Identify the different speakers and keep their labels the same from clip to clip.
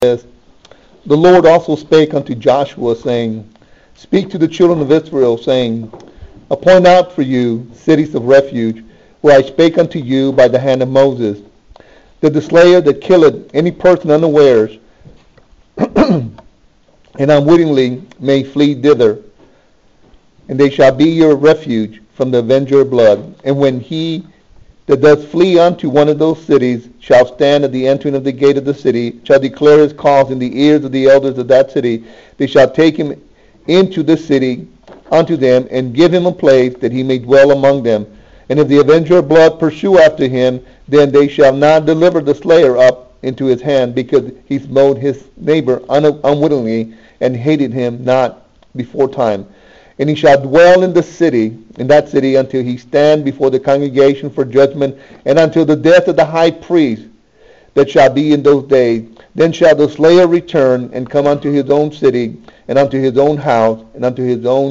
Speaker 1: says, the Lord also spake unto Joshua, saying, Speak to the children of Israel, saying, Appoint out for you cities of refuge, where I spake unto you by the hand of Moses, that the slayer that killeth any person unawares and unwittingly may flee thither, and they shall be your refuge from the avenger of blood. And when he that does flee unto one of those cities shall stand at the entering of the gate of the city, shall declare his cause in the ears of the elders of that city, they shall take him into the city unto them, and give him a place that he may dwell among them. And if the avenger of blood pursue after him, then they shall not deliver the slayer up into his hand, because he smote his neighbor unwittingly, and hated him not before time. And he shall dwell in that city, until he stand before the congregation for judgment, and until the death of the high priest that shall be in those days. Then shall the slayer return and come unto his own city, and unto his own house, and unto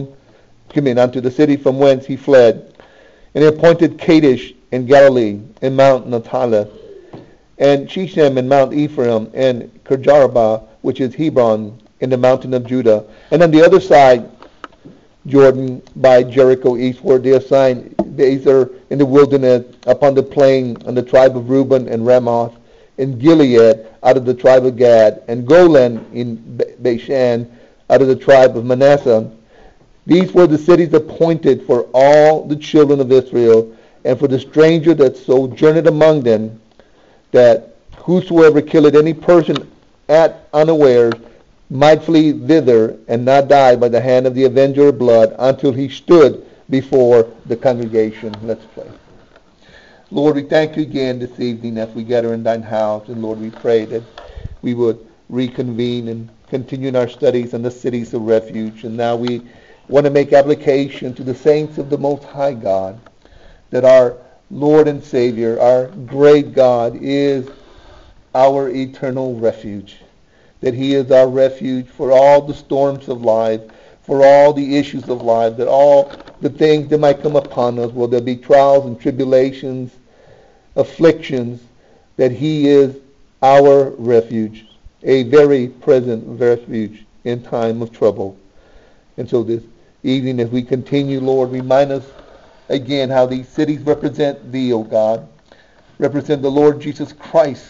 Speaker 1: the city from whence he fled. And he appointed Kadesh in Galilee, in Mount Naphtali, and Shechem in Mount Ephraim, and Kirjarabah, which is Hebron, in the mountain of Judah. And on the other side Jordan by Jericho eastward, they assigned Bezer in the wilderness, upon the plain, on the tribe of Reuben, and Ramoth in Gilead out of the tribe of Gad, and Golan in Bashan out of the tribe of Manasseh. These were the cities appointed for all the children of Israel, and for the stranger that sojourned among them, that whosoever killed any person at unawares might flee thither, and not die by the hand of the avenger of blood, until he stood before the congregation. Let's pray. Lord, we thank you again this evening as we gather in thine house, and Lord, we pray that we would reconvene and continue in our studies on the cities of refuge. And now we want to make application to the saints of the Most High God, that our Lord and Savior, our great God, is our eternal refuge, that he is our refuge for all the storms of life, for all the issues of life, that all the things that might come upon us, will there be trials and tribulations, afflictions, that he is our refuge, a very present refuge in time of trouble. And so this evening, as we continue, Lord, remind us again how these cities represent thee, O God, represent the Lord Jesus Christ,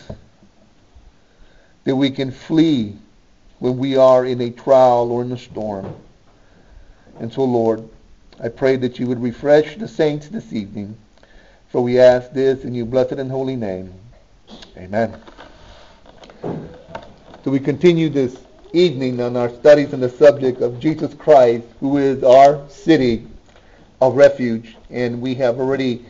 Speaker 1: that we can flee when we are in a trial or in a storm. And so, Lord, I pray that you would refresh the saints this evening, for we ask this in your blessed and holy name. Amen. So we continue this evening on our studies on the subject of Jesus Christ, who is our city of refuge. And we have already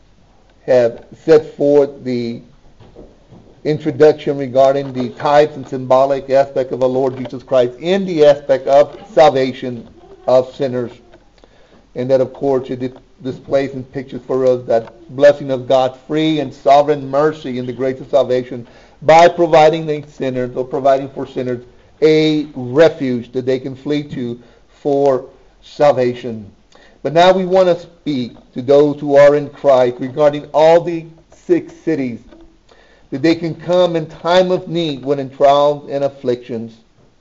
Speaker 1: set forth the introduction regarding the types and symbolic aspect of our Lord Jesus Christ in the aspect of salvation of sinners. And that, of course, it displays and pictures for us that blessing of God's free and sovereign mercy in the grace of salvation by providing the sinners, or providing for sinners, a refuge that they can flee to for salvation. But now we want to speak to those who are in Christ regarding all the 6 cities, that they can come in time of need when in trials and afflictions.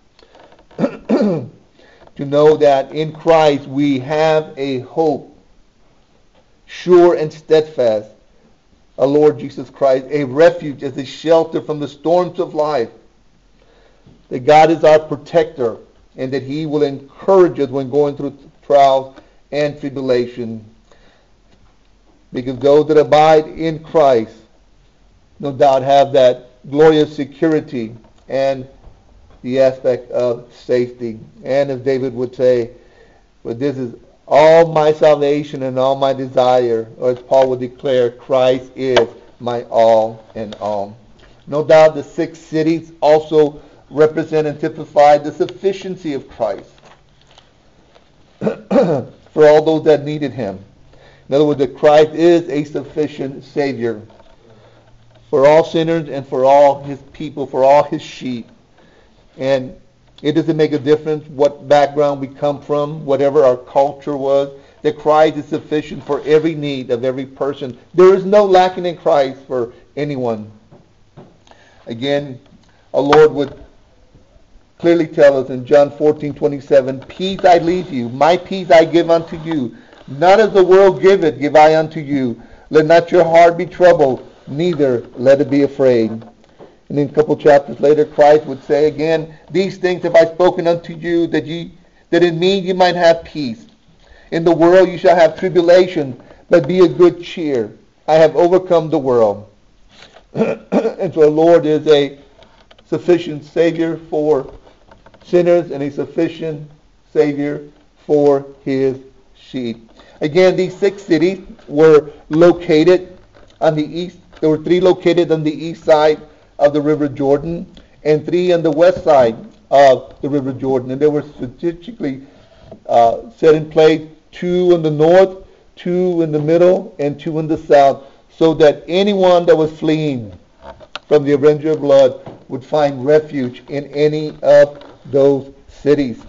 Speaker 1: To know that in Christ we have a hope, sure and steadfast, a Lord Jesus Christ, a refuge as a shelter from the storms of life, that God is our protector, and that he will encourage us when going through trials and tribulation. Because those that abide in Christ, no doubt, have that glorious security and the aspect of safety. And as David would say, but this is all my salvation and all my desire, or as Paul would declare, Christ is my all in all. No doubt the 6 cities also represent and typify the sufficiency of Christ for all those that needed him. In other words, that Christ is a sufficient Savior for all sinners and for all his people, for all his sheep. And it doesn't make a difference what background we come from, whatever our culture was, that Christ is sufficient for every need of every person. There is no lacking in Christ for anyone. Again, our Lord would clearly tells us in John 14:27, peace I leave you, my peace I give unto you. Not as the world giveth, give I unto you. Let not your heart be troubled, neither let it be afraid. And then a couple chapters later, Christ would say again, these things have I spoken unto you, that in me you might have peace. In the world you shall have tribulation, but be of good cheer. I have overcome the world. And so the Lord is a sufficient Savior for sinners and a sufficient Savior for his sheep. Again, these 6 cities were located on the east. There were 3 located on the east side of the River Jordan and 3 on the west side of the River Jordan. And they were strategically set in place, 2 in the north, 2 in the middle, and 2 in the south, so that anyone that was fleeing from the avenger of blood would find refuge in any of those cities.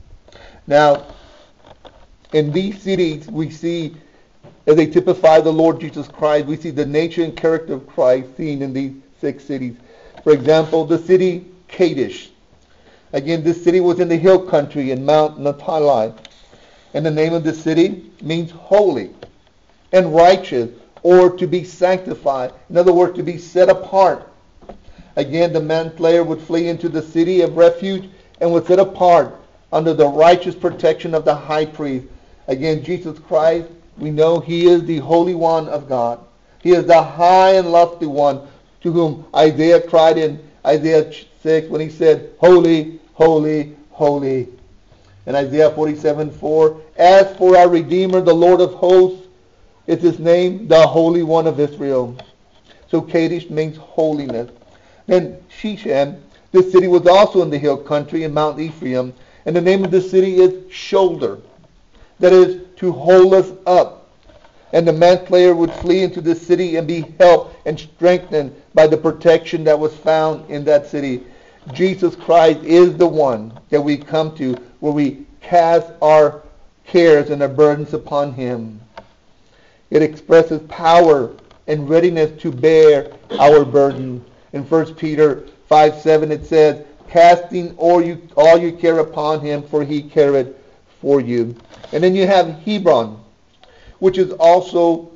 Speaker 1: Now, in these cities, we see, as they typify the Lord Jesus Christ, we see the nature and character of Christ seen in these 6 cities. For example, the city Kadesh. Again, this city was in the hill country in Mount Naphtali. And the name of the city means holy and righteous, or to be sanctified. In other words, to be set apart. Again, the manslayer would flee into the city of refuge and was set apart under the righteous protection of the high priest. Again, Jesus Christ, we know he is the Holy One of God. He is the high and lofty one to whom Isaiah cried in Isaiah 6 when he said, holy, holy, holy. In Isaiah 47:4, as for our Redeemer, the Lord of hosts, is his name, the Holy One of Israel. So Kadesh means holiness. Then Shechem, this city was also in the hill country in Mount Ephraim, and the name of the city is shoulder. That is, to hold us up. And the manslayer would flee into the city and be helped and strengthened by the protection that was found in that city. Jesus Christ is the one that we come to where we cast our cares and our burdens upon him. It expresses power and readiness to bear our burden. In 1 Peter 5:7 it says, casting all your care upon him, for he careth for you. And then you have Hebron, which is also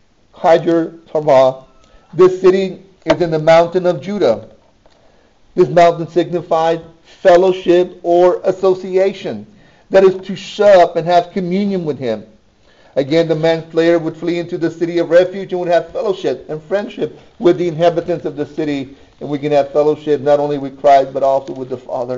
Speaker 1: Hajar Tarmah. This city is in the mountain of Judah. This mountain signifies fellowship or association. That is to sup and have communion with him. Again, the manslayer would flee into the city of refuge and would have fellowship and friendship with the inhabitants of the city. And we can have fellowship not only with Christ, but also with the Father.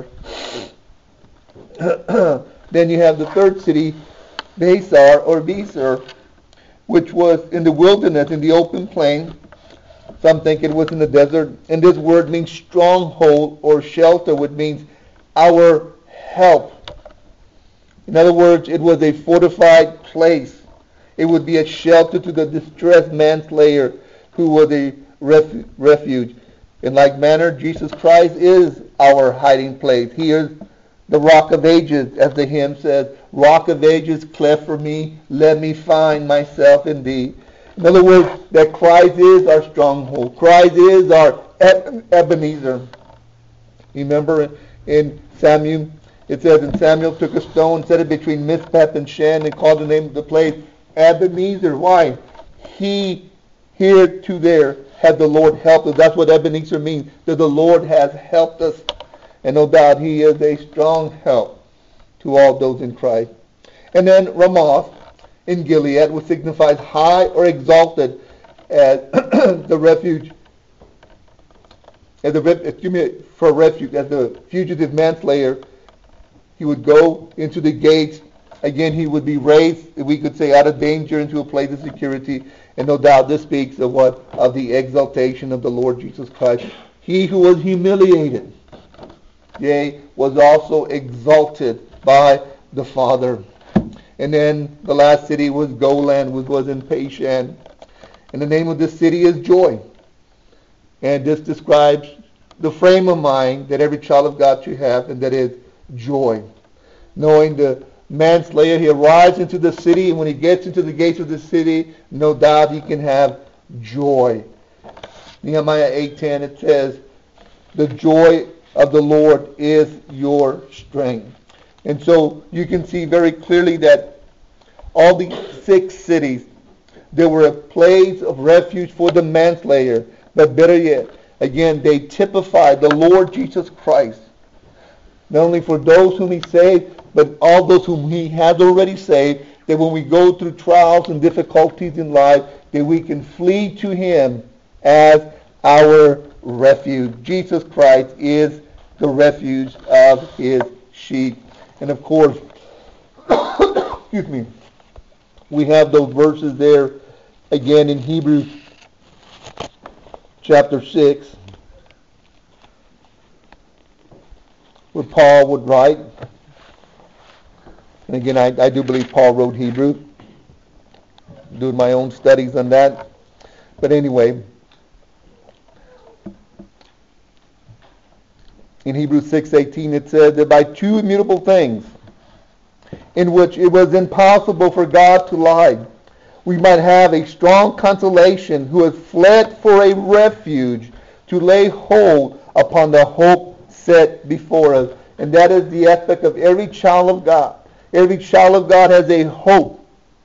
Speaker 1: Then you have the third city, Besar or Bezer, which was in the wilderness, in the open plain. Some think it was in the desert. And this word means stronghold or shelter, which means our help. In other words, it was a fortified place. It would be a shelter to the distressed manslayer who was a refuge. In like manner, Jesus Christ is our hiding place. He is the rock of ages, as the hymn says, rock of ages, cleft for me, let me find myself in thee. In other words, that Christ is our stronghold. Christ is our Ebenezer. Remember in Samuel, it says, and Samuel took a stone, set it between Mizpah and Shen, and called the name of the place Ebenezer. Why? He here to there had the Lord helped us. That's what Ebenezer means, that the Lord has helped us. And no doubt he is a strong help to all those in Christ. And then Ramoth in Gilead, which signifies high or exalted as the refuge, for refuge, as the fugitive manslayer. He would go into the gates. Again, he would be raised, we could say, out of danger into a place of security. And no doubt this speaks of what? Of the exaltation of the Lord Jesus Christ. He who was humiliated, yea, was also exalted by the Father. And then the last city was Golan, which was in Bashan. And the name of this city is Joy. And this describes the frame of mind that every child of God should have, and that is joy. Knowing the manslayer, he arrives into the city, and when he gets into the gates of the city, no doubt he can have joy. Nehemiah 8:10, it says, the joy of the Lord is your strength. And so you can see very clearly that all these 6 cities, they were a place of refuge for the manslayer. But better yet, again, they typified the Lord Jesus Christ. Not only for those whom he saved, but all those whom he has already saved, that when we go through trials and difficulties in life, that we can flee to him as our refuge. Jesus Christ is the refuge of his sheep. And of course, excuse me, we have those verses there again in Hebrews chapter 6, where Paul would write. And again, I do believe Paul wrote Hebrew. Doing my own studies on that. But anyway, in Hebrews 6:18 it says that by 2 immutable things, in which it was impossible for God to lie, we might have a strong consolation who has fled for a refuge to lay hold upon the hope set before us. And that is the aspect of every child of God. Every child of God has a hope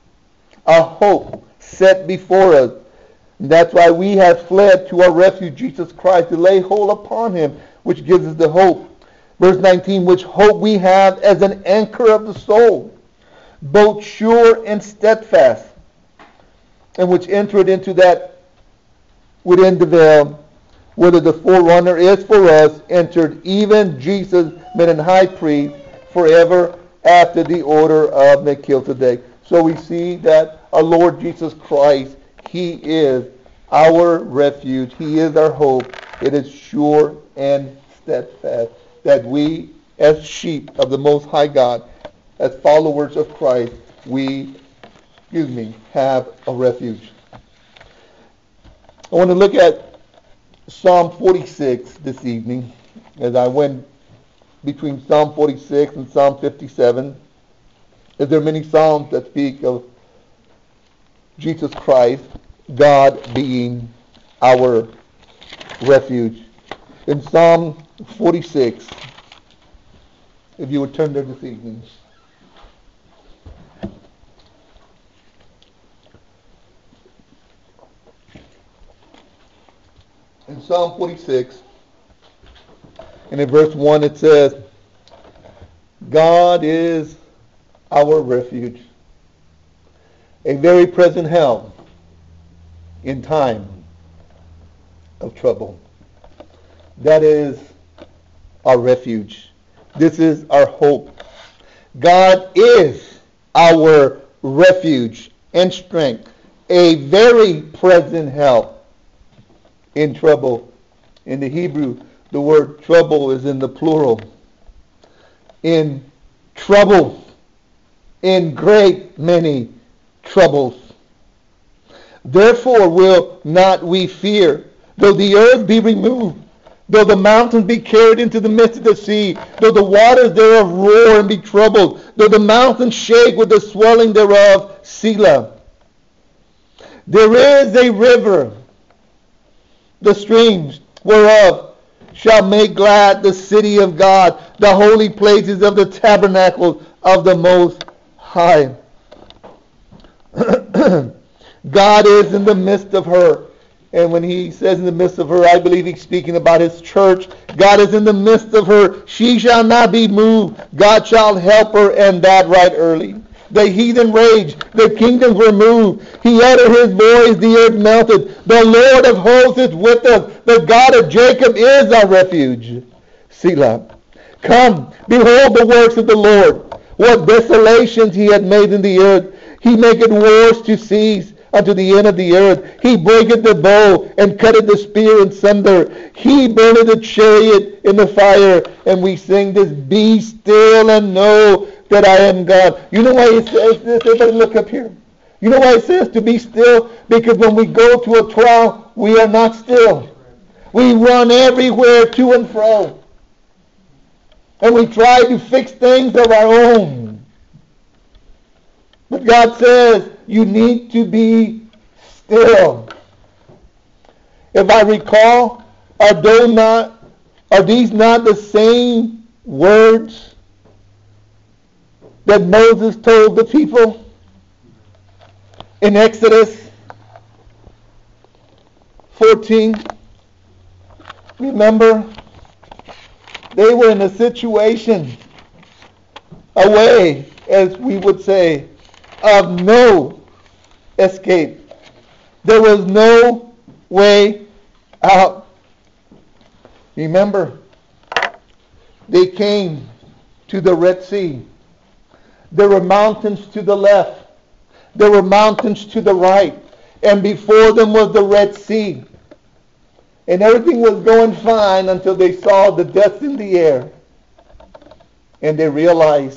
Speaker 1: set before us. And that's why we have fled to our refuge, Jesus Christ, to lay hold upon him, which gives us the hope. Verse 19, which hope we have as an anchor of the soul, both sure and steadfast, and which entered into that within the veil, whether the forerunner is for us, entered even Jesus, made an high priest forever after the order of Melchizedek. So we see that our Lord Jesus Christ, he is our refuge. He is our hope. It is sure and steadfast that we, as sheep of the Most High God, as followers of Christ, we, have a refuge. I want to look at Psalm 46 this evening, as I went between Psalm 46 and Psalm 57. As there are many psalms that speak of Jesus Christ, God being our refuge. In Psalm 46, if you would turn there this evening. In Psalm 46, and in verse 1 it says, God is our refuge, a very present help in time of trouble. That is our refuge. This is our hope. God is our refuge and strength, a very present help in trouble. In the Hebrew, the word trouble is in the plural. In trouble, in great many troubles. Therefore will not we fear, though the earth be removed, though the mountains be carried into the midst of the sea, though the waters thereof roar and be troubled, though the mountains shake with the swelling thereof, Selah. There is a river, the streams whereof shall make glad the city of God, the holy places of the tabernacle of the Most High. God is in the midst of her. And when he says in the midst of her, I believe he's speaking about his church. God is in the midst of her. She shall not be moved. God shall help her, and that right early. The heathen raged, the kingdoms were moved. He uttered his voice, the earth melted. The Lord of hosts is with us. The God of Jacob is our refuge. Selah. Come, behold the works of the Lord. What desolations he hath made in the earth. He maketh wars to cease unto the end of the earth. He breaketh the bow and cutteth the spear in sunder. He burneth the chariot in the fire. And we sing this, be still and know that I am God. You know why it says this? Everybody look up here. You know why it says to be still? Because when we go to a trial, we are not still. We run everywhere to and fro. And we try to fix things of our own. But God says, you need to be still. If I recall, Are these not the same words that Moses told the people in Exodus 14? Remember, they were in a situation, a way, as we would say, of no escape. There was no way out. Remember, they came to the Red Sea. There were mountains to the left. There were mountains to the right. And before them was the Red Sea. And everything was going fine until they saw the dust in the air. And they realized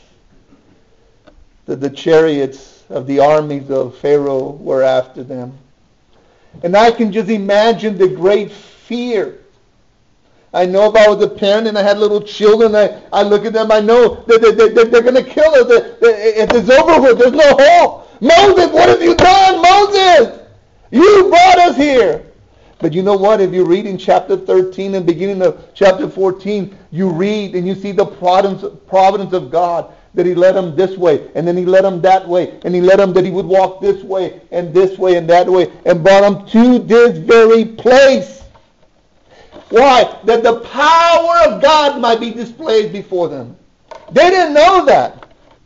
Speaker 1: that the chariots of the armies of Pharaoh were after them. And I can just imagine the great fear. I know if I was a parent and I had little children, I look at them, I know that they're going to kill us. It's over with. There's no hope. Moses, what have you done? Moses, you brought us here. But you know what? If you read in chapter 13 and beginning of chapter 14, you read and you see the providence of God, that he led them this way, and then he led them that way, and he led them that he would walk this way and that way, and brought them to this very place. Why? That the power of God might be displayed before them. They didn't know that.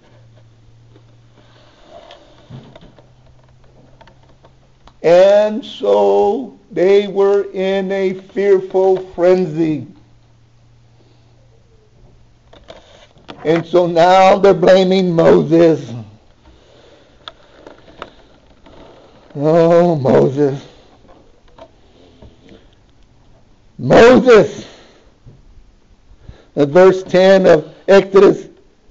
Speaker 1: And so they were in a fearful frenzy. And so now they're blaming Moses. Oh, Moses. Moses. Verse 10 of Exodus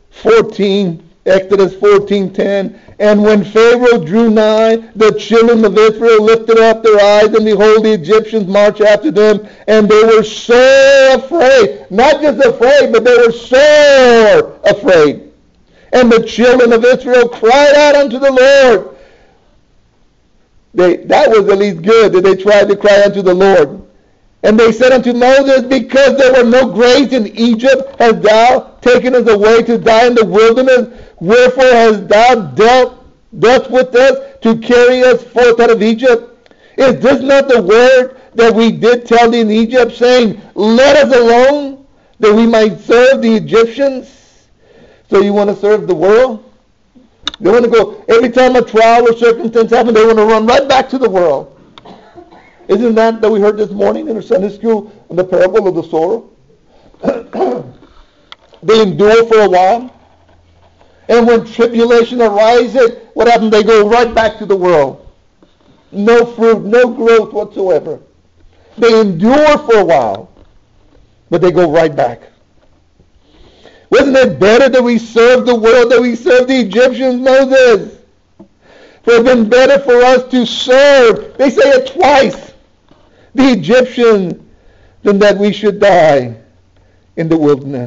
Speaker 1: 14:10. And when Pharaoh drew nigh, the children of Israel lifted up their eyes, and behold, the Egyptians marched after them, and they were so afraid. Not just afraid, but they were so afraid. And the children of Israel cried out unto the Lord. That was at least good, that they tried to cry unto the Lord. And they said unto Moses, because there were no graves in Egypt, hast thou taken us away to die in the wilderness? Wherefore hast thou dealt thus with us to carry us forth out of Egypt? Is this not the word that we did tell thee in Egypt, saying, let us alone, that we might serve the Egyptians? So you want to serve the world? They want to go, every time a trial or circumstance happens, they want to run right back to the world. Isn't that we heard this morning in our Sunday school in the parable of the sower? They endure for a while. And when tribulation arises, what happens? They go right back to the world. No fruit, no growth whatsoever. They endure for a while, but they go right back. Wasn't it better that we serve the world than we serve the Egyptians, Moses? For it would have been better for us to serve, they say it twice, the Egyptians, than that we should die in the wilderness.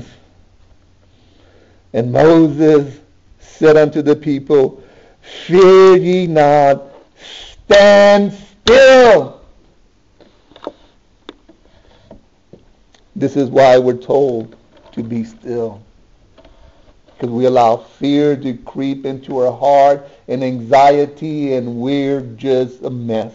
Speaker 1: And Moses said unto the people, fear ye not, stand still. This is why we're told to be still. Because we allow fear to creep into our heart and anxiety, and we're just a mess.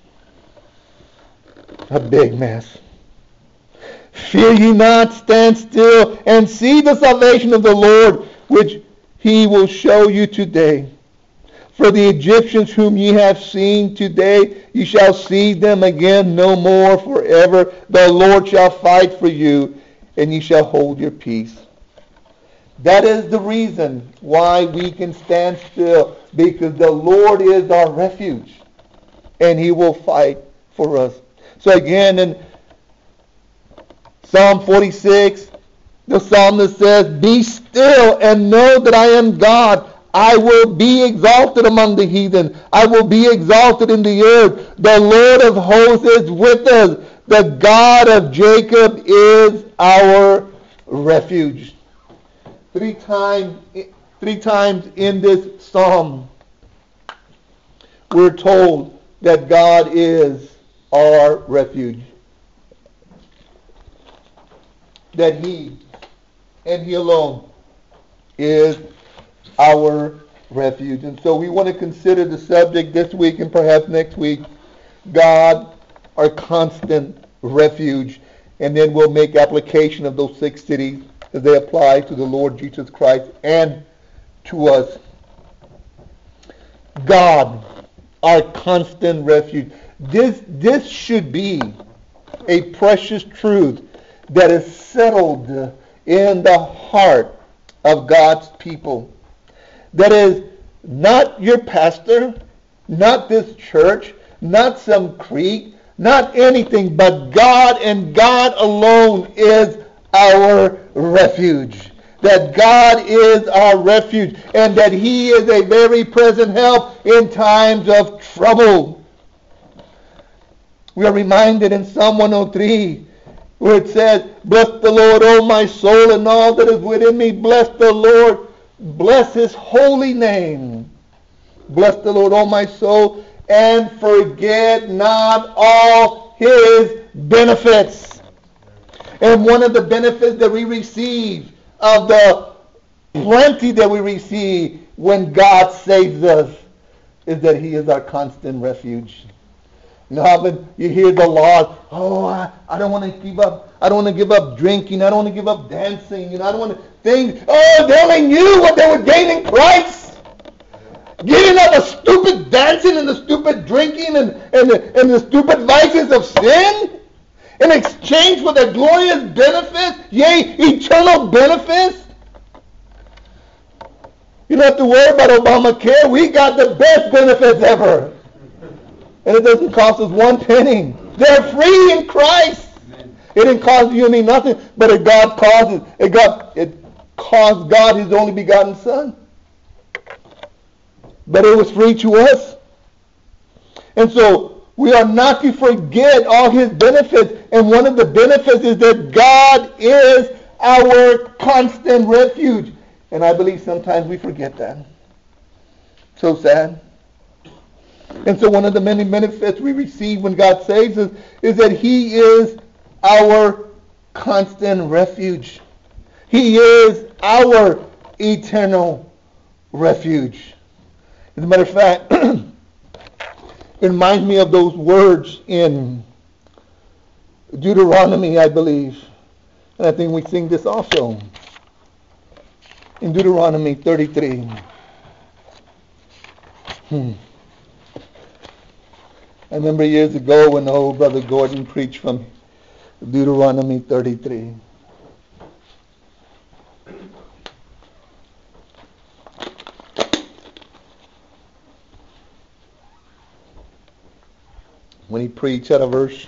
Speaker 1: A big mess. Fear ye not, stand still, and see the salvation of the Lord, which he will show you today. For the Egyptians whom ye have seen today, ye shall see them again no more forever. The Lord shall fight for you, and ye shall hold your peace. That is the reason why we can stand still, because the Lord is our refuge, and he will fight for us. So again, in Psalm 46, the psalmist says, be still and know that I am God. I will be exalted among the heathen. I will be exalted in the earth. The Lord of hosts is with us. The God of Jacob is our refuge. Three times in this psalm, we're told that God is our refuge. that He and He alone is our refuge. And so we want to consider the subject this week and perhaps next week, God, our constant refuge. And then we'll make application of those 6 cities as they apply to the Lord Jesus Christ and to us. God, our constant refuge. This should be a precious truth that is settled in the heart of God's people. That is not your pastor, not this church, not some creed, not anything, but God and God alone is our refuge. That God is our refuge and that He is a very present help in times of trouble. We are reminded in Psalm 103 where it says, "Bless the Lord, O my soul, and all that is within me. Bless the Lord. Bless His holy name. Bless the Lord, O my soul, and forget not all His benefits." And one of the benefits that we receive, of the plenty that we receive when God saves us, is that He is our constant refuge. You know how you hear the law, I don't want to give up. I don't want to give up drinking. I don't want to give up dancing. I don't want to think, they only knew what they were gaining Christ. Giving up the stupid dancing and the stupid drinking and the stupid vices of sin in exchange for the glorious benefits, yea, eternal benefits. You don't have to worry about Obamacare. We got the best benefits ever. And it doesn't cost us one penny. They're free in Christ. Amen. It didn't cost you and me nothing, but it cost God His only begotten Son. But it was free to us. And so we are not to forget all His benefits. And one of the benefits is that God is our constant refuge. And I believe sometimes we forget that. So sad. And so one of the many benefits we receive when God saves us is that He is our constant refuge. He is our eternal refuge. As a matter of fact, it reminds me of those words in Deuteronomy, I believe. And I think we sing this also. In Deuteronomy 33. I remember years ago when old Brother Gordon preached from Deuteronomy 33. When he preached out of verse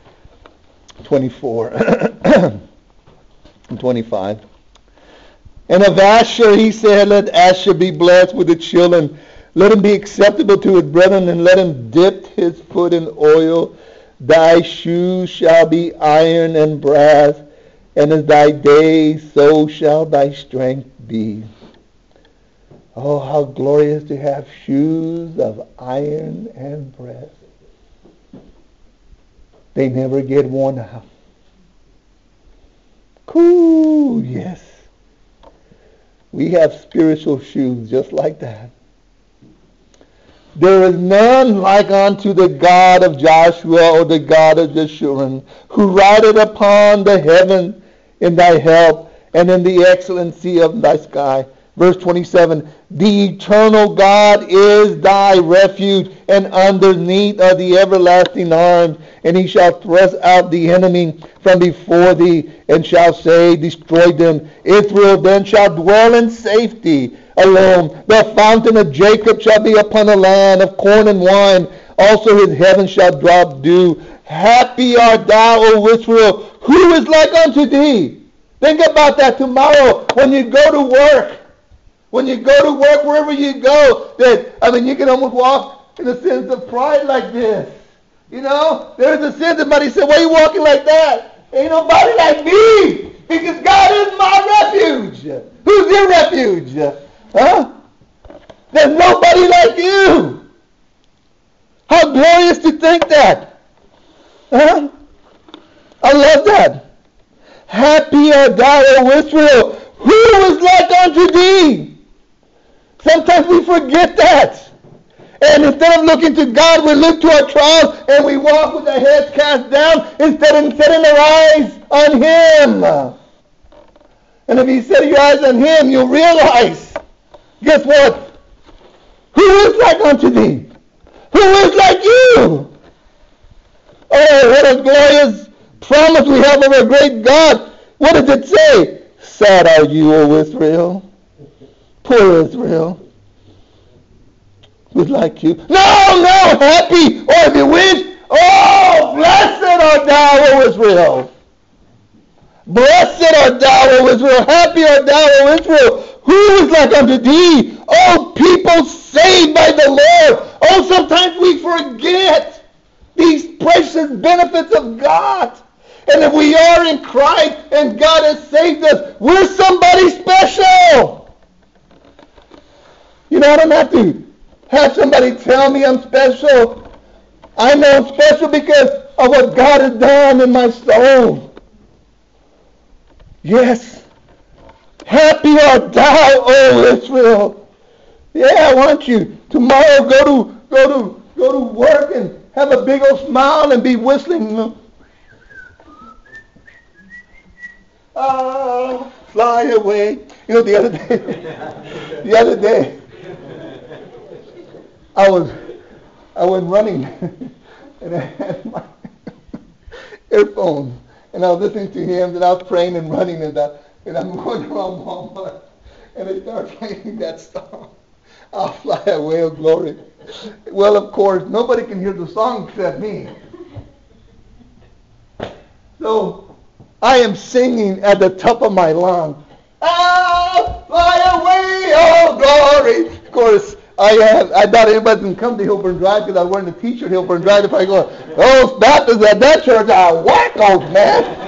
Speaker 1: 24 and 25. And of Asher he said, "Let Asher be blessed with the children. Let him be acceptable to his brethren, and let him dip his foot in oil. Thy shoes shall be iron and brass, and as thy days, so shall thy strength be." Oh, how glorious to have shoes of iron and brass. They never get worn out. Cool, yes. We have spiritual shoes just like that. There is none like unto the God of Joshua or the God of Jeshurun, who rideth upon the heaven in thy help and in the excellency of thy sky. Verse 27, the eternal God is thy refuge, and underneath are the everlasting arms, and he shall thrust out the enemy from before thee, and shall say, destroy them. Israel then shall dwell in safety alone. The fountain of Jacob shall be upon the land of corn and wine. Also his heaven shall drop dew. Happy art thou, O Israel. Who is like unto thee? Think about that tomorrow when you go to work. When you go to work, wherever you go, you can almost walk in a sense of pride like this. You know, there's a sense somebody said, why are you walking like that? Ain't nobody like me, because God is my refuge. Who's your refuge? Huh? There's nobody like you. How glorious to think that. Huh? I love that. Happy art thou, O Israel, who is like unto thee? Sometimes we forget that. And instead of looking to God, we look to our trials and we walk with our heads cast down instead of setting our eyes on Him. And if you set your eyes on Him, you'll realize, guess what? Who is like unto thee? Who is like you? Oh, what a glorious promise we have of our great God. What does it say? Sad are you, O Israel. Poor Israel. Who's like you? No, happy. Or if you wish, oh, blessed art thou, O Israel. Blessed art thou, O Israel. Happy art thou, O Israel. Who is like unto thee? Oh, people saved by the Lord. Oh, sometimes we forget these precious benefits of God. And if we are in Christ and God has saved us, we're somebody special. You know, I don't have to have somebody tell me I'm special. I know I'm special because of what God has done in my soul. Yes. Happy art thou, O Israel. Yeah, I want you tomorrow go to work and have a big old smile and be whistling. Fly away. You know, the other day, I was running and I had my earphones and I was listening to hymns and I was praying and running and I'm going around Walmart and they start playing that song. I'll fly away, oh glory. Well, of course, nobody can hear the song except me. So I am singing at the top of my lungs. I'll fly away, oh glory. Of course, I thought anybody can come to Hillburn Drive because I was wearing a t-shirt Hillburn Drive. If I go, those Baptists at that church are wackos, man.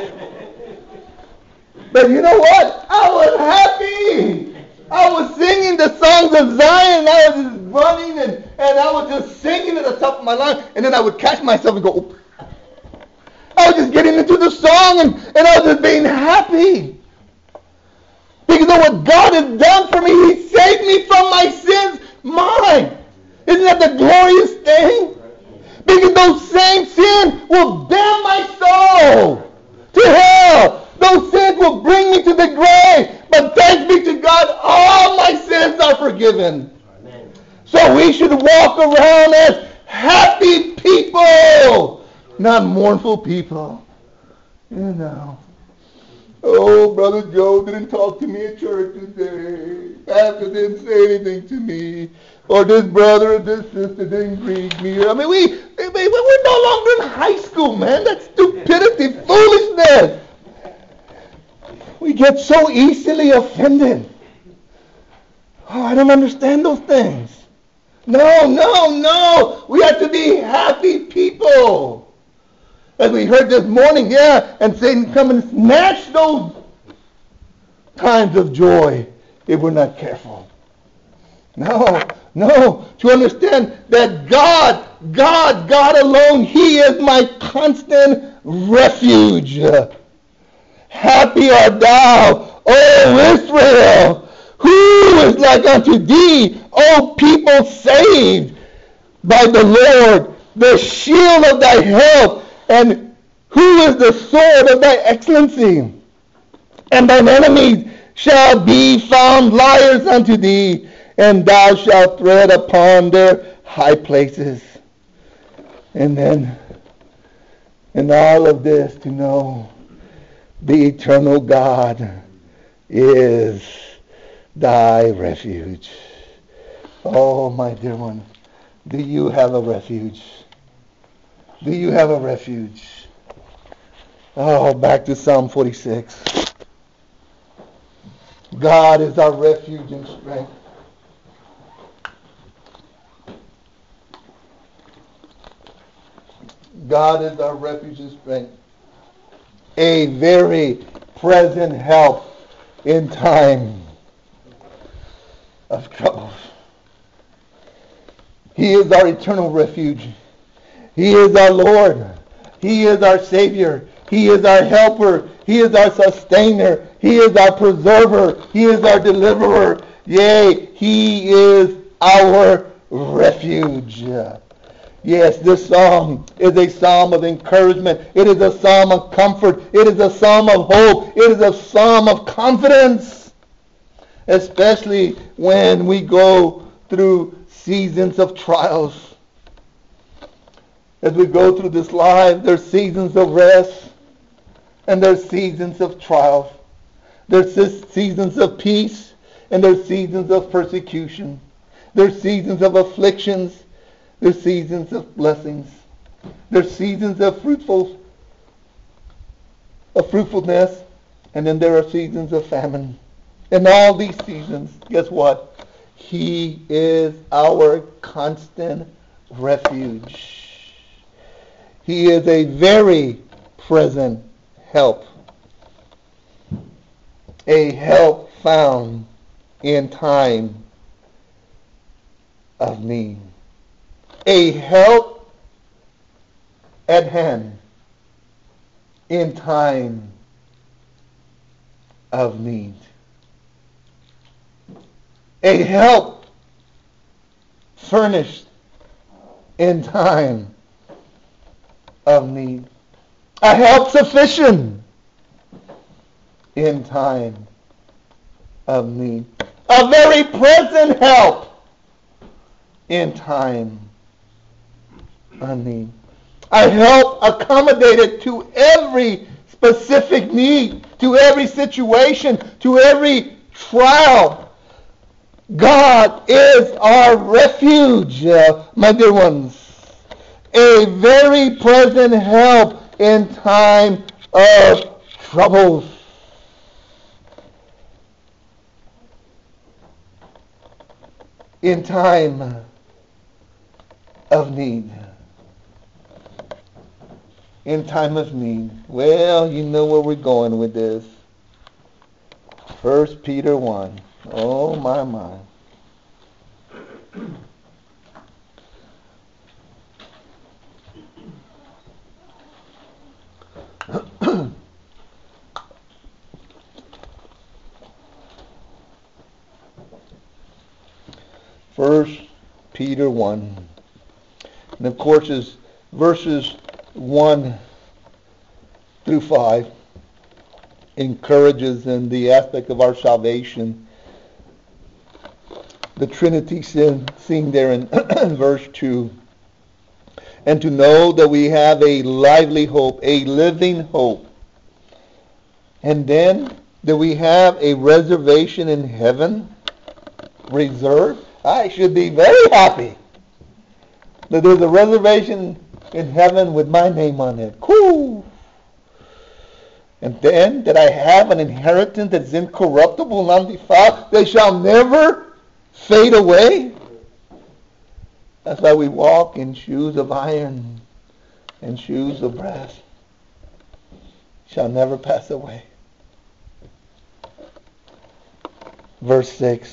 Speaker 1: But you know what? I was happy. I was singing the songs of Zion. I was just running and I was just singing at the top of my lungs. And then I would catch myself and go, oop. I was just getting into the song and I was just being happy. Because of what God has done for me, He saved me from my sins. Mine. Isn't that the glorious thing? Because those same sins will damn my soul to hell. Those sins will bring me to the grave. But thanks be to God, all my sins are forgiven. Amen. So we should walk around as happy people, not mournful people. You know. Oh, Brother Joe didn't talk to me at church today. Pastor didn't say anything to me. Or this brother or this sister didn't greet me. I mean, we're no longer in high school, man. That's stupidity, foolishness. We get so easily offended. Oh, I don't understand those things. No. We have to be happy people. As we heard this morning, and Satan come and snatch those times of joy if we're not careful. No. To understand that God alone, He is my constant refuge. Happy art thou, O Israel, who is like unto thee, O people saved by the Lord, the shield of thy help, and who is the sword of thy excellency? And thine enemies shall be found liars unto thee, and thou shalt tread upon their high places. And then, in all of this, to know the eternal God is thy refuge. Oh, my dear one, do you have a refuge? Do you have a refuge? Oh, back to Psalm 46. God is our refuge and strength. God is our refuge and strength. A very present help in time of trouble. He is our eternal refuge. He is our Lord. He is our Savior. He is our helper. He is our sustainer. He is our preserver. He is our deliverer. Yea, He is our refuge. Yes, this psalm is a psalm of encouragement. It is a psalm of comfort. It is a psalm of hope. It is a psalm of confidence, especially when we go through seasons of trials. As we go through this life, there's seasons of rest and there's seasons of trials. There's seasons of peace and there's seasons of persecution. There's seasons of afflictions. There's seasons of blessings. There's seasons of fruitfulness, and then there are seasons of famine. In all these seasons, guess what? He is our constant refuge. He is a very present help. A help found in time of need. A help at hand in time of need. A help furnished in time of need. A help sufficient in time of need. A very present help in time of need. A help accommodated to every specific need, to every situation, to every trial. God is our refuge, my dear ones. A very present help in time of troubles. In time of need. In time of need. Well, you know where we're going with this. 1 Peter 1. Oh, my. First Peter 1. And of course, it's verses 1 through 5 encourages in the aspect of our salvation. The Trinity seen there in verse 2. And to know that we have a lively hope, a living hope. And then that we have a reservation in heaven, reserved. I should be very happy that there's a reservation in heaven with my name on it. Cool. And then that I have an inheritance that's incorruptible and undefiled, that shall never fade away. That's why we walk in shoes of iron and shoes of brass. Shall never pass away. Verse 6.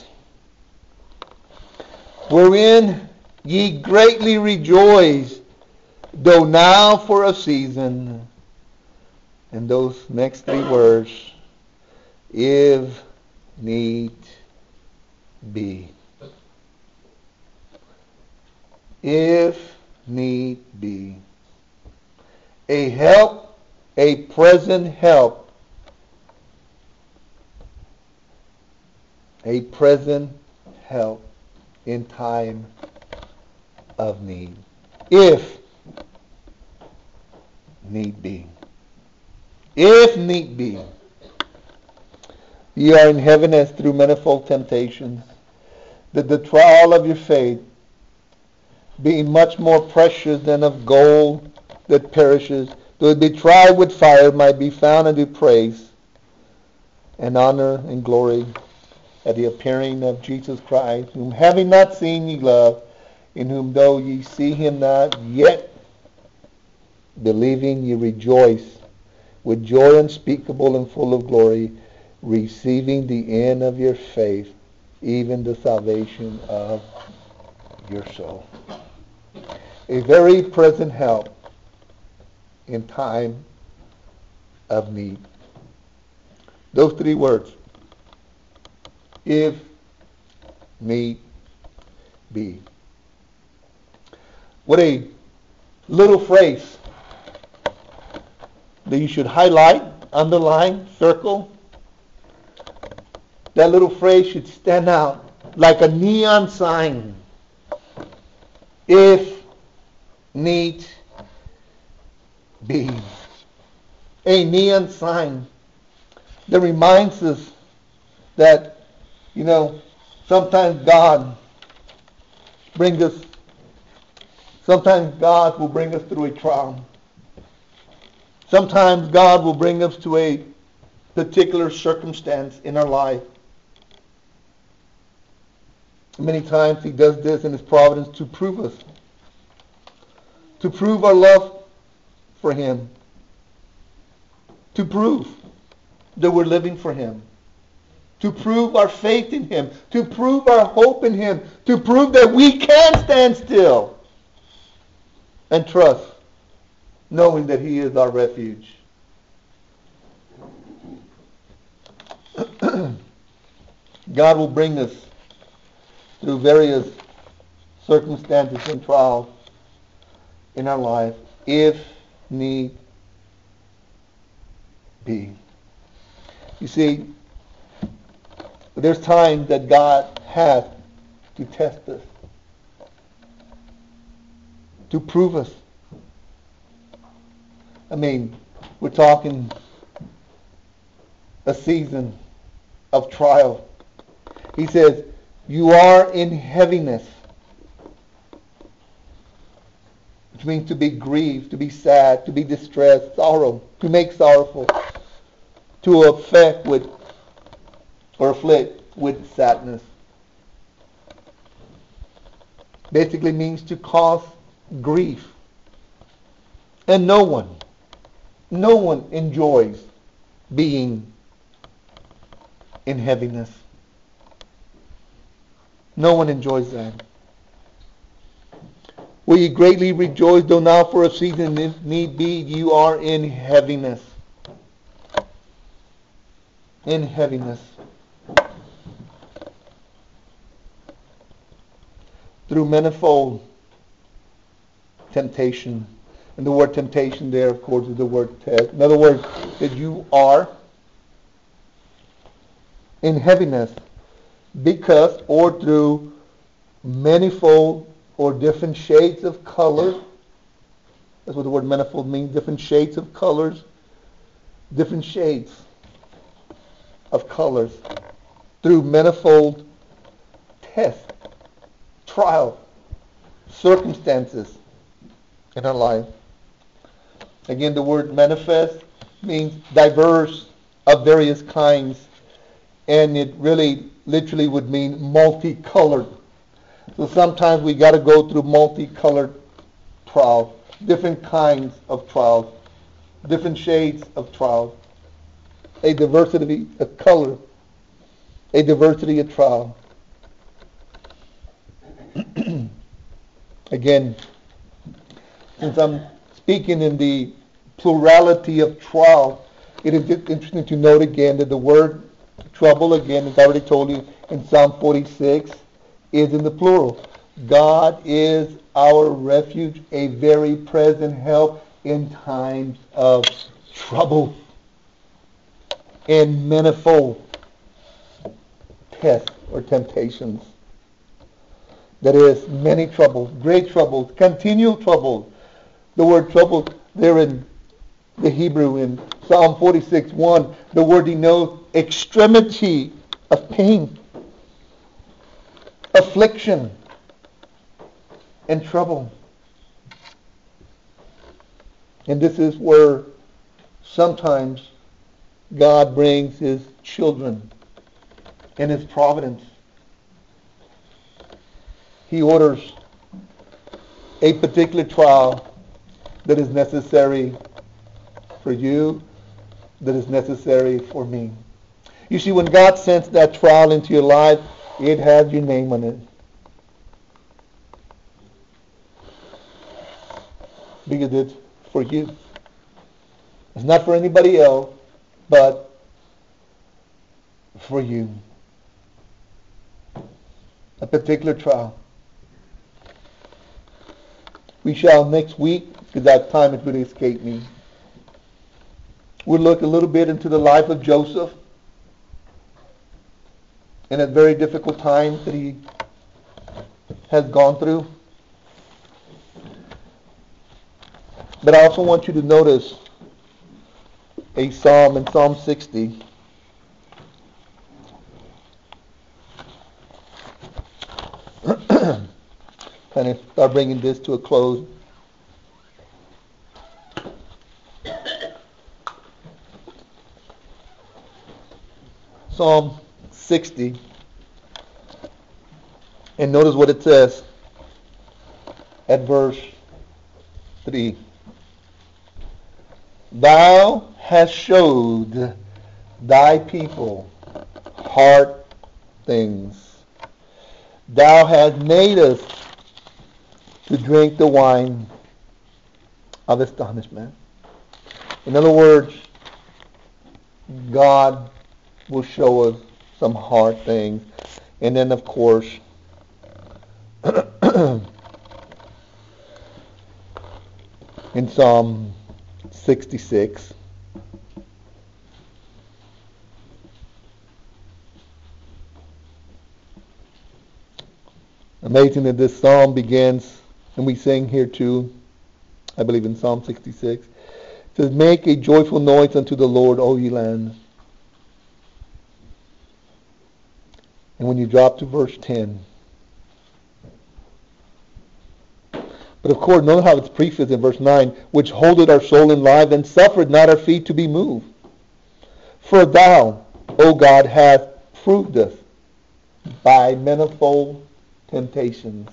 Speaker 1: Wherein ye greatly rejoice, though now for a season. And those next three words, if need be. If need be. A help, a present help. A present help in time of need. If need be. If need be. Ye are in heaven as through manifold temptations, that the trial of your faith, being much more precious than of gold that perishes, though it be tried with fire, might be found unto praise and honor and glory at the appearing of Jesus Christ, whom having not seen ye love, in whom though ye see him not, yet believing ye rejoice with joy unspeakable and full of glory, receiving the end of your faith, even the salvation of your soul. A very present help in time of need. Those three words. If need be. What a little phrase that you should highlight, underline, circle. That little phrase should stand out like a neon sign. If need be. A neon sign that reminds us that, sometimes God will bring us through a trial. Sometimes God will bring us to a particular circumstance in our life. Many times He does this in His providence to prove us, to prove our love for Him, to prove that we're living for Him, to prove our faith in Him, to prove our hope in Him, to prove that we can stand still and trust, knowing that He is our refuge. God will bring us through various circumstances and trials in our life, if need be. You see, there's times that God has to test us, to prove us. We're talking a season of trial. He says, you are in heaviness, which means to be grieved, to be sad, to be distressed, sorrow, to make sorrowful, to afflict with sadness. Basically means to cause grief. And no one enjoys being in heaviness. No one enjoys that. Will you greatly rejoice, though now for a season, if need be, you are in heaviness. In heaviness. Through manifold temptation. And the word temptation there, of course, is the word test. In other words, that you are in heaviness because or through manifold or different shades of color. That's what the word manifold means, different shades of colors, different shades of colors. Through manifold tests, trial, circumstances in our life. Again, the word manifest means diverse, of various kinds, and it really literally would mean multicolored. So sometimes we got to go through multicolored trials, different kinds of trials, different shades of trials, a diversity of color, a diversity of trial. Again, since I'm speaking in the plurality of trial, it is interesting to note again that the word trouble, again, as I already told you in Psalm 46, is in the plural. God is our refuge, a very present help in times of trouble, in manifold tests or temptations. That is, many troubles, great troubles, continual troubles. The word trouble there in the Hebrew in Psalm 46:1, the word denotes extremity of pain, affliction, and trouble. And this is where sometimes God brings His children in His providence. He orders a particular trial that is necessary for you, that is necessary for me. You see, when God sends that trial into your life, it has your name on it. Because it's for you. It's not for anybody else, but for you. A particular trial. We shall next week, because that time has really escaped me. We'll look a little bit into the life of Joseph in a very difficult time that he has gone through. But I also want you to notice a psalm in Psalm 60. Kind of start bringing this to a close. Psalm 60. And notice what it says at verse 3. Thou hast showed thy people hard things. Thou hast made us to drink the wine of astonishment. In other words, God will show us some hard things. And then, of course, in Psalm 66, amazing that this psalm begins, and we sing here too, I believe in Psalm 66. It says, make a joyful noise unto the Lord, O ye lands. And when you drop to verse 10, but of course, notice how it's prefaced in verse 9, which holdeth our soul in life, and suffered not our feet to be moved. For thou, O God, hast proved us by manifold temptations.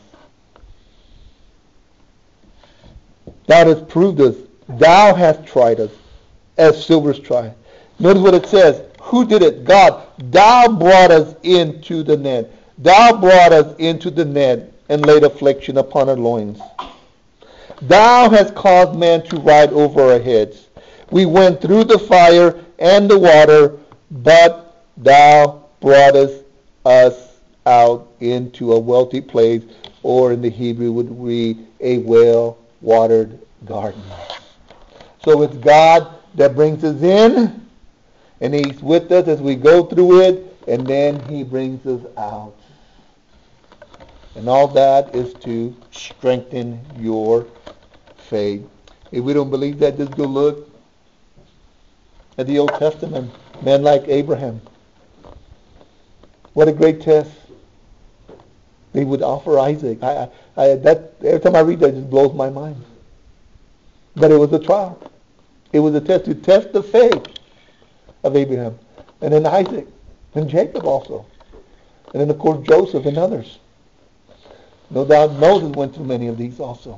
Speaker 1: Thou hast proved us. Thou hast tried us, as silver is tried. Notice what it says. Who did it? God. Thou brought us into the net. Thou brought us into the net and laid affliction upon our loins. Thou hast caused man to ride over our heads. We went through the fire and the water, but thou broughtest us out into a wealthy place, or in the Hebrew would read, a well-watered garden. So it's God that brings us in, and He's with us as we go through it, and then He brings us out. And all that is to strengthen your faith. If we don't believe that, just go look at the Old Testament. Men like Abraham. What a great test. They would offer Isaac. Every time I read that, it just blows my mind. But it was a trial. It was a test to test the faith of Abraham. And then Isaac. And Jacob also. And then, of course, Joseph and others. No doubt Moses went through many of these also.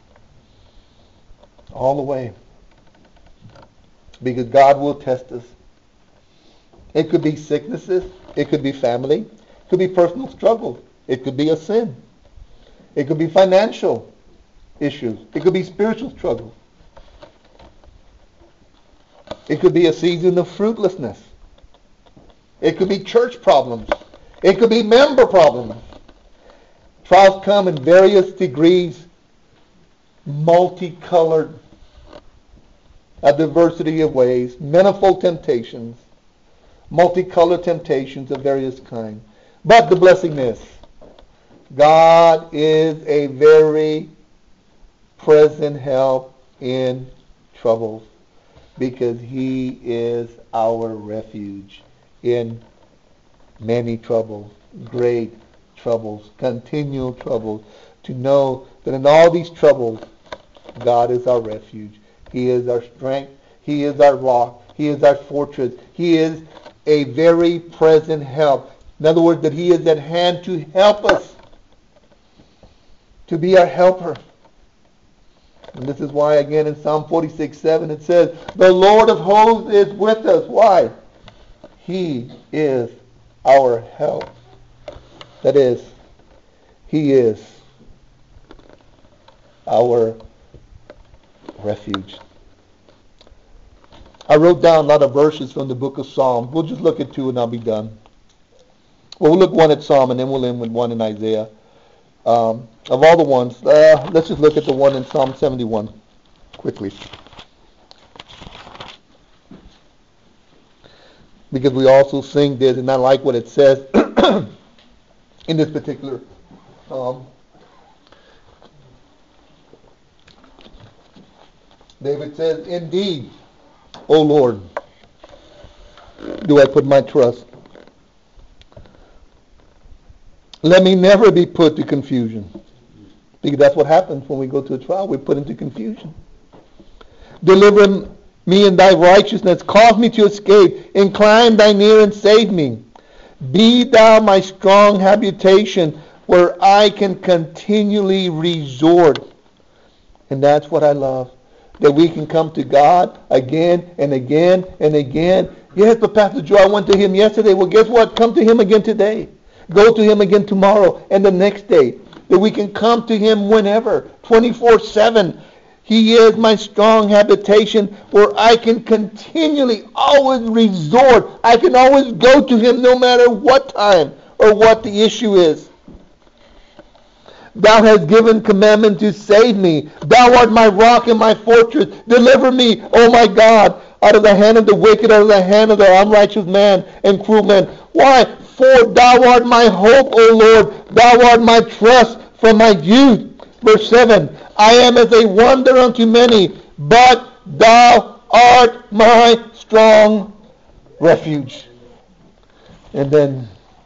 Speaker 1: All the way. Because God will test us. It could be sicknesses. It could be family. It could be personal struggles. It could be a sin. It could be financial issues. It could be spiritual struggles. It could be a season of fruitlessness. It could be church problems. It could be member problems. Trials come in various degrees, multicolored, a diversity of ways, manifold temptations, multicolored temptations of various kinds. But the blessing is, God is a very present help in troubles, because He is our refuge in many troubles, great troubles, continual troubles, to know that in all these troubles, God is our refuge. He is our strength. He is our rock. He is our fortress. He is a very present help. In other words, that He is at hand to help us, to be our helper. And this is why, again, in Psalm 46:7, it says, the Lord of hosts is with us. Why? He is our help. That is, He is our refuge. I wrote down a lot of verses from the book of Psalms. We'll just look at two and I'll be done. Well, we'll look one at Psalm and then we'll end with one in Isaiah. Of all the ones, let's just look at the one in Psalm 71 quickly. Because we also sing this, and I like what it says in this particular psalm. David says, "Indeed, O Lord, do I put my trust. Let me never be put to confusion." Because that's what happens when we go to a trial. We're put into confusion. "Deliver me in thy righteousness. Cause me to escape. Incline thine ear and save me. Be thou my strong habitation where I can continually resort." And that's what I love. That we can come to God again and again and again. Yes, but Pastor Joe, I went to him yesterday. Well, guess what? Come to him again today. Go to him again tomorrow and the next day. That we can come to him whenever, 24/7. He is my strong habitation where I can continually always resort. I can always go to him no matter what time or what the issue is. "Thou hast given commandment to save me. Thou art my rock and my fortress. Deliver me, O my God, out of the hand of the wicked, out of the hand of the unrighteous man and cruel man." Why? "For thou art my hope, O Lord. Thou art my trust from my youth." Verse 7, "I am as a wonder unto many, but thou art my strong refuge." And then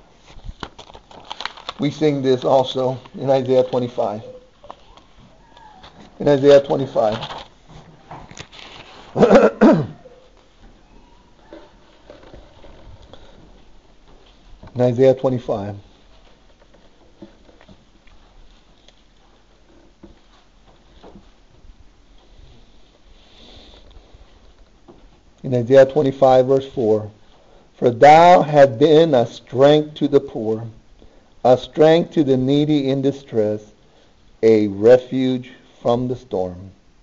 Speaker 1: we sing this also in Isaiah 25. In Isaiah 25. In Isaiah 25. In Isaiah 25, verse 4, "For thou hast been a strength to the poor, a strength to the needy in distress, a refuge from the storm,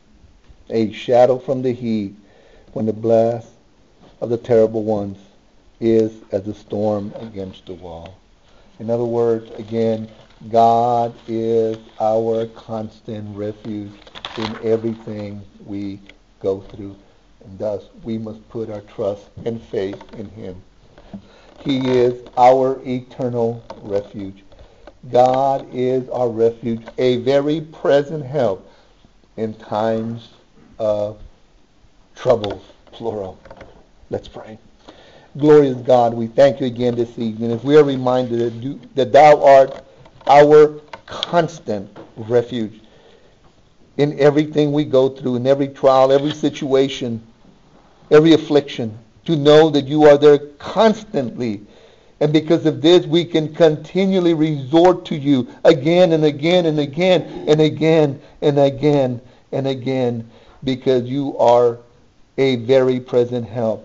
Speaker 1: a shadow from the heat, when the blast of the terrible ones is as a storm against the wall." In other words, again, God is our constant refuge in everything we go through. And thus, we must put our trust and faith in him. He is our eternal refuge. God is our refuge, a very present help in times of troubles, plural. Let's pray. Glorious God, we thank you again this evening as we are reminded that thou art our constant refuge in everything we go through, in every trial, every situation, every affliction, to know that you are there constantly. And because of this, we can continually resort to you again and again and again and again and again and again, because you are a very present help,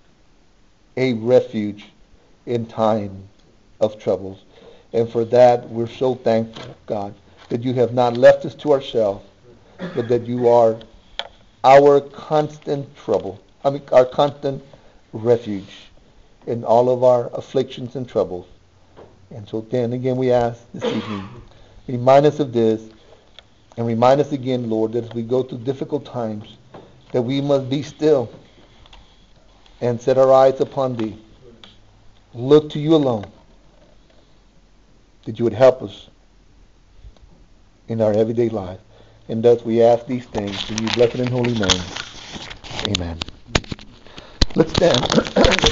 Speaker 1: a refuge in time of troubles. And for that, we're so thankful, God, that you have not left us to ourselves, but that you are our constant our constant refuge in all of our afflictions and troubles. And so then again we ask this evening, remind us of this, and remind us again, Lord, that as we go through difficult times, that we must be still and set our eyes upon thee. Look to you alone, that you would help us in our everyday life. And thus we ask these things in your blessed and holy name. Amen. Let's stand.